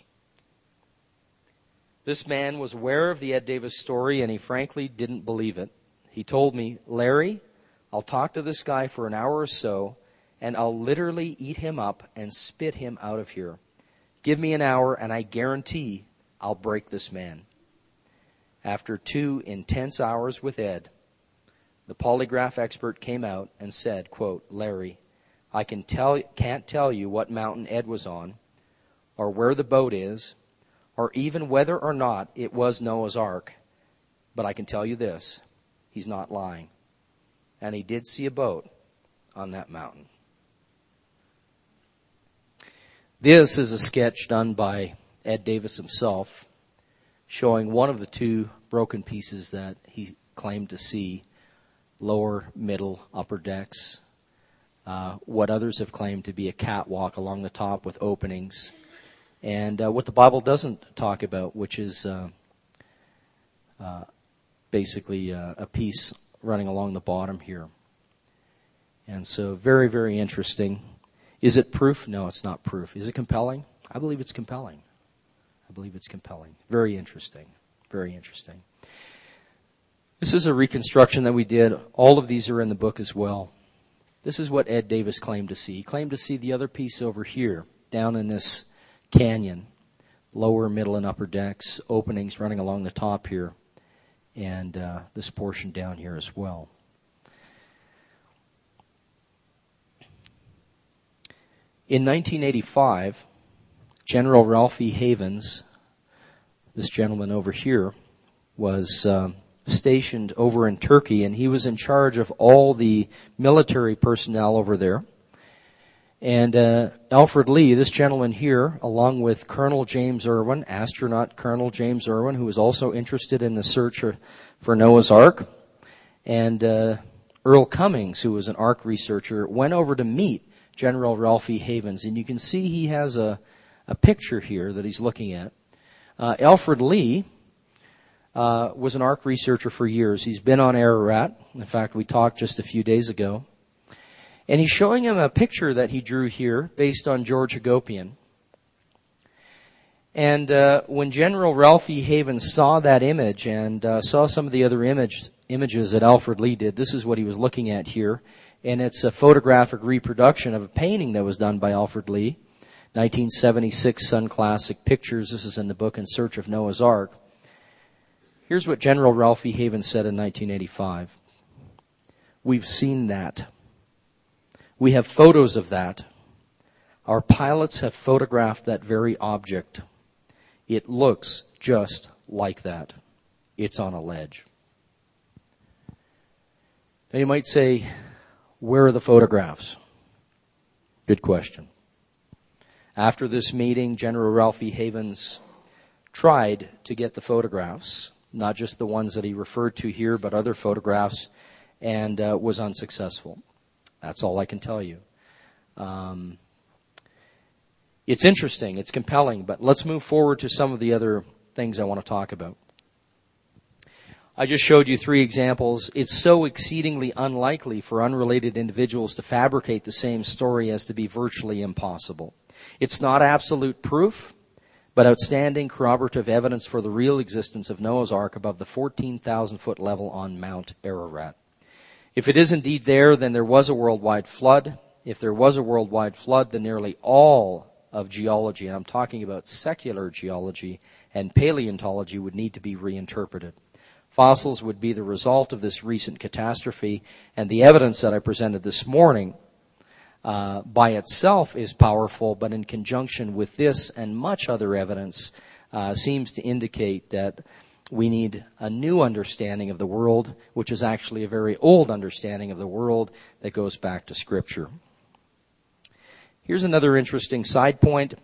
This man was aware of the Ed Davis story, and he frankly didn't believe it. He told me, "Larry, I'll talk to this guy for an hour or so, and I'll literally eat him up and spit him out of here. Give me an hour, and I guarantee I'll break this man." After two intense hours with Ed, the polygraph expert came out and said, quote, "Larry, I can tell, can't tell you what mountain Ed was on, or where the boat is, or even whether or not it was Noah's Ark, but I can tell you this, he's not lying. And he did see a boat on that mountain." This is a sketch done by Ed Davis himself, showing one of the two broken pieces that he claimed to see, lower, middle, upper decks, uh, what others have claimed to be a catwalk along the top with openings, and uh, what the Bible doesn't talk about, which is uh, uh, basically uh, a piece running along the bottom here. And so very, very interesting. Is it proof? No, it's not proof. Is it compelling? I believe it's compelling. I believe it's compelling. Very interesting. Very interesting. This is a reconstruction that we did. All of these are in the book as well. This is what Ed Davis claimed to see. He claimed to see the other piece over here, down in this canyon, lower, middle, and upper decks, openings running along the top here, and uh, this portion down here as well. In nineteen eighty-five, General Ralph E. Havens, this gentleman over here, was uh, stationed over in Turkey, and he was in charge of all the military personnel over there. And uh, Alfred Lee, this gentleman here, along with Colonel James Irwin, astronaut Colonel James Irwin, who was also interested in the search for Noah's Ark, and uh, Earl Cummings, who was an Ark researcher, went over to meet General Ralph E. Havens. And you can see he has a, a picture here that he's looking at. Uh, Alfred Lee uh, was an Ark researcher for years. He's been on Ararat. In fact, we talked just a few days ago. And he's showing him a picture that he drew here based on George Hagopian. And uh, when General Ralph E. Havens saw that image and uh, saw some of the other image, images that Alfred Lee did, this is what he was looking at here. And it's a photographic reproduction of a painting that was done by Alfred Lee, nineteen seventy-six Sun Classic Pictures. This is in the book In Search of Noah's Ark. Here's what General Ralph E. Havens said in nineteen eighty-five. "We've seen that. We have photos of that. Our pilots have photographed that very object. It looks just like that. It's on a ledge." Now you might say, where are the photographs? Good question. After this meeting, General Ralph E. Havens tried to get the photographs, not just the ones that he referred to here, but other photographs, and uh, was unsuccessful. That's all I can tell you. Um, it's interesting, it's compelling, but let's move forward to some of the other things I want to talk about. I just showed you three examples. It's so exceedingly unlikely for unrelated individuals to fabricate the same story as to be virtually impossible. It's not absolute proof, but outstanding corroborative evidence for the real existence of Noah's Ark above the fourteen thousand foot level on Mount Ararat. If it is indeed there, then there was a worldwide flood. If there was a worldwide flood, then nearly all of geology, and I'm talking about secular geology and paleontology, would need to be reinterpreted. Fossils would be the result of this recent catastrophe, and the evidence that I presented this morning uh, by itself is powerful, but in conjunction with this and much other evidence uh, seems to indicate that we need a new understanding of the world, which is actually a very old understanding of the world that goes back to Scripture. Here's another interesting side point.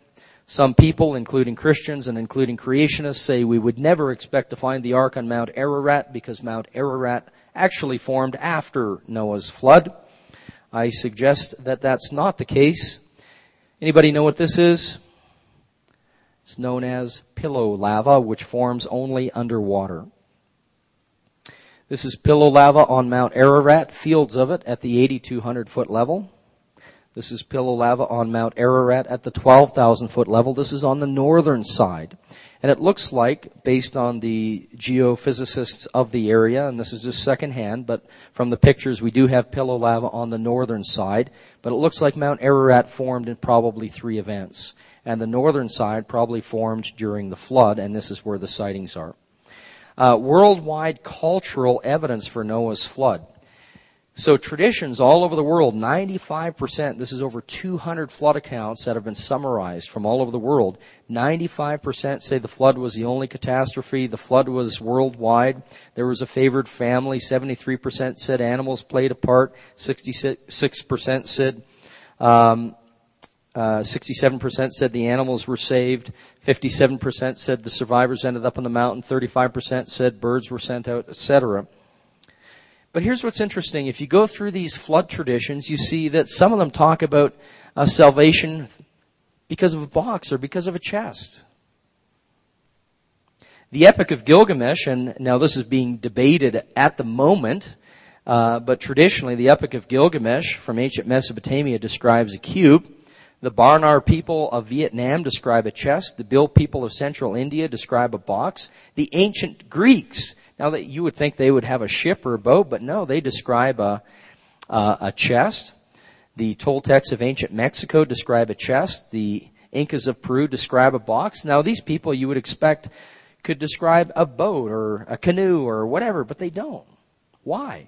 Some people, including Christians and including creationists, say we would never expect to find the ark on Mount Ararat because Mount Ararat actually formed after Noah's flood. I suggest that that's not the case. Anybody know what this is? It's known as pillow lava, which forms only underwater. This is pillow lava on Mount Ararat, fields of it at the eighty-two hundred foot level. This is pillow lava on Mount Ararat at the twelve thousand foot level. This is on the northern side. And it looks like, based on the geophysicists of the area, and this is just secondhand, but from the pictures we do have pillow lava on the northern side, but it looks like Mount Ararat formed in probably three events. And the northern side probably formed during the flood, and this is where the sightings are. Uh, worldwide cultural evidence for Noah's flood. So traditions all over the world, ninety-five percent, this is over two hundred flood accounts that have been summarized from all over the world. ninety-five percent say the flood was the only catastrophe. The flood was worldwide. There was a favored family. seventy-three percent said animals played a part. sixty-six percent said, um, uh, sixty-seven percent said the animals were saved. fifty-seven percent said the survivors ended up on the mountain. thirty-five percent said birds were sent out, et cetera. But here's what's interesting. If you go through these flood traditions, you see that some of them talk about uh, salvation because of a box or because of a chest. The Epic of Gilgamesh, and now this is being debated at the moment, uh, but traditionally the Epic of Gilgamesh from ancient Mesopotamia describes a cube. The Barnar people of Vietnam describe a chest. The Bil people of central India describe a box. The ancient Greeks, now that you would think they would have a ship or a boat, but no, they describe a, uh, a chest. The Toltecs of ancient Mexico describe a chest. The Incas of Peru describe a box. Now these people you would expect could describe a boat or a canoe or whatever, but they don't. Why?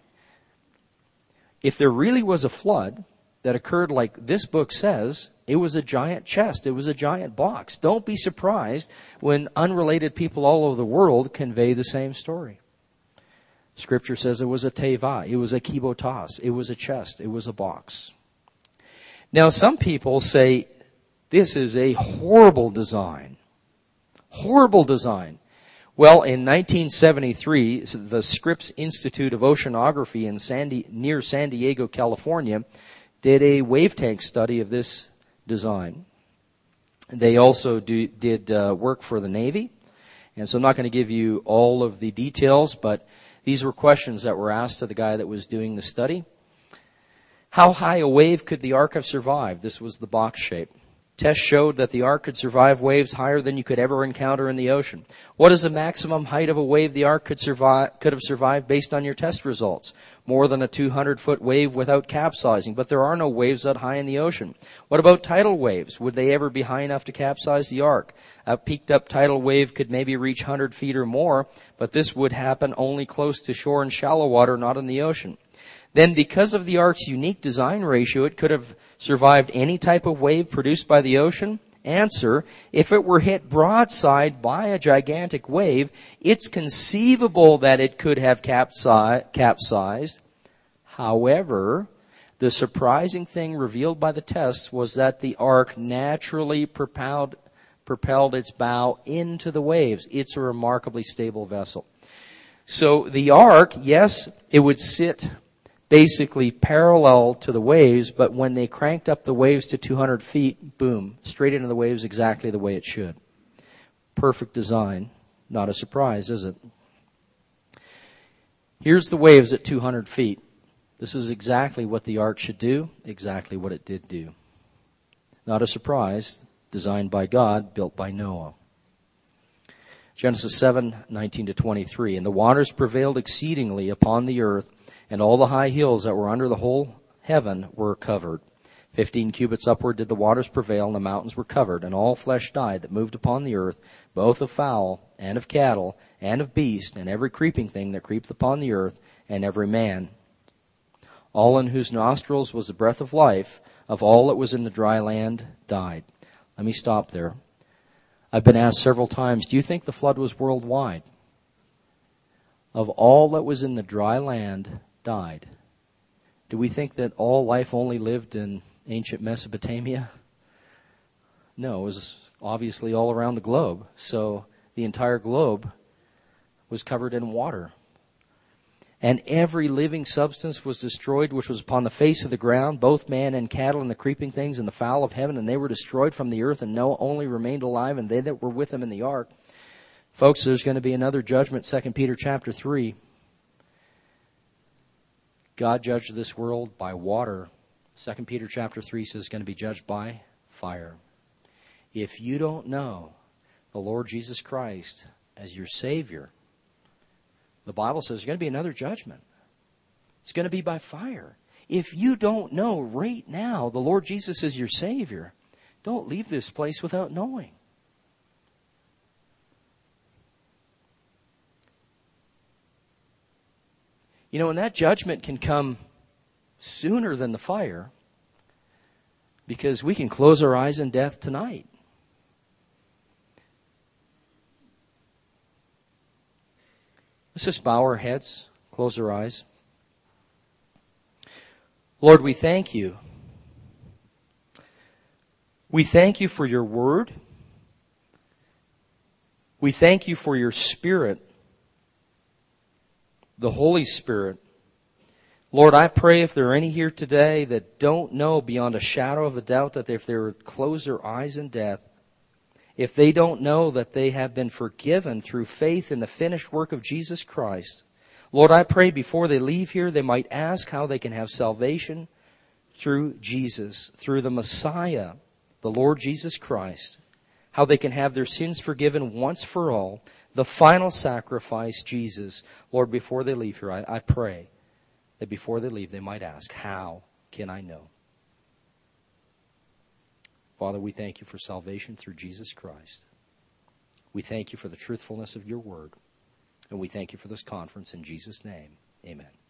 If there really was a flood that occurred like this book says, it was a giant chest. It was a giant box. Don't be surprised when unrelated people all over the world convey the same story. Scripture says it was a teva, it was a kibotas, it was a chest, it was a box. Now some people say this is a horrible design. Horrible design. Well, in nineteen seventy-three, the Scripps Institute of Oceanography in San Di- near San Diego, California, did a wave tank study of this design. They also do, did uh, work for the Navy. And so I'm not going to give you all of the details, but these were questions that were asked to the guy that was doing the study. How high a wave could the ark have survived? This was the box shape. Tests showed that the ark could survive waves higher than you could ever encounter in the ocean. What is the maximum height of a wave the ark could survive, could have survived based on your test results? More than a two hundred foot wave without capsizing, but there are no waves that high in the ocean. What about tidal waves? Would they ever be high enough to capsize the ark? A peaked up tidal wave could maybe reach one hundred feet or more, but this would happen only close to shore and shallow water, not in the ocean. Then because of the ark's unique design ratio, it could have survived any type of wave produced by the ocean? Answer, if it were hit broadside by a gigantic wave, it's conceivable that it could have capsi- capsized. However, the surprising thing revealed by the tests was that the ark naturally propelled, propelled its bow into the waves. It's a remarkably stable vessel. So the ark, yes, it would sit basically parallel to the waves, but when they cranked up the waves to two hundred feet, boom, straight into the waves exactly the way it should. Perfect design. Not a surprise, is it? Here's the waves at two hundred feet. This is exactly what the ark should do, exactly what it did do. Not a surprise, designed by God, built by Noah. Genesis seven, nineteen to twenty-three. And the waters prevailed exceedingly upon the earth, and all the high hills that were under the whole heaven were covered. Fifteen cubits upward did the waters prevail, and the mountains were covered, and all flesh died that moved upon the earth, both of fowl, and of cattle, and of beast, and every creeping thing that creepeth upon the earth, and every man. All in whose nostrils was the breath of life, of all that was in the dry land, died. Let me stop there. I've been asked several times, do you think the flood was worldwide? Of all that was in the dry land, died. Do we think that all life only lived in ancient Mesopotamia? No, it was obviously all around the globe. So the entire globe was covered in water. And every living substance was destroyed which was upon the face of the ground, both man and cattle and the creeping things and the fowl of heaven, and they were destroyed from the earth, and Noah only remained alive, and they that were with him in the ark. Folks, there's going to be another judgment, Second Peter chapter three. God judged this world by water. Second Peter chapter three says it's going to be judged by fire. If you don't know the Lord Jesus Christ as your Savior, the Bible says there's going to be another judgment. It's going to be by fire. If you don't know right now the Lord Jesus is your Savior, don't leave this place without knowing. You know, and that judgment can come sooner than the fire, because we can close our eyes in death tonight. Let's just bow our heads, close our eyes. Lord, we thank you. We thank you for your word. We thank you for your Spirit, the Holy Spirit. Lord, I pray if there are any here today that don't know beyond a shadow of a doubt that if they would close their eyes in death, if they don't know that they have been forgiven through faith in the finished work of Jesus Christ, Lord, I pray before they leave here, they might ask how they can have salvation through Jesus, through the Messiah, the Lord Jesus Christ, how they can have their sins forgiven once for all, the final sacrifice, Jesus. Lord, before they leave here, I, I pray that before they leave, they might ask, how can I know? Father, we thank you for salvation through Jesus Christ. We thank you for the truthfulness of your word. And we thank you for this conference in Jesus' name. Amen.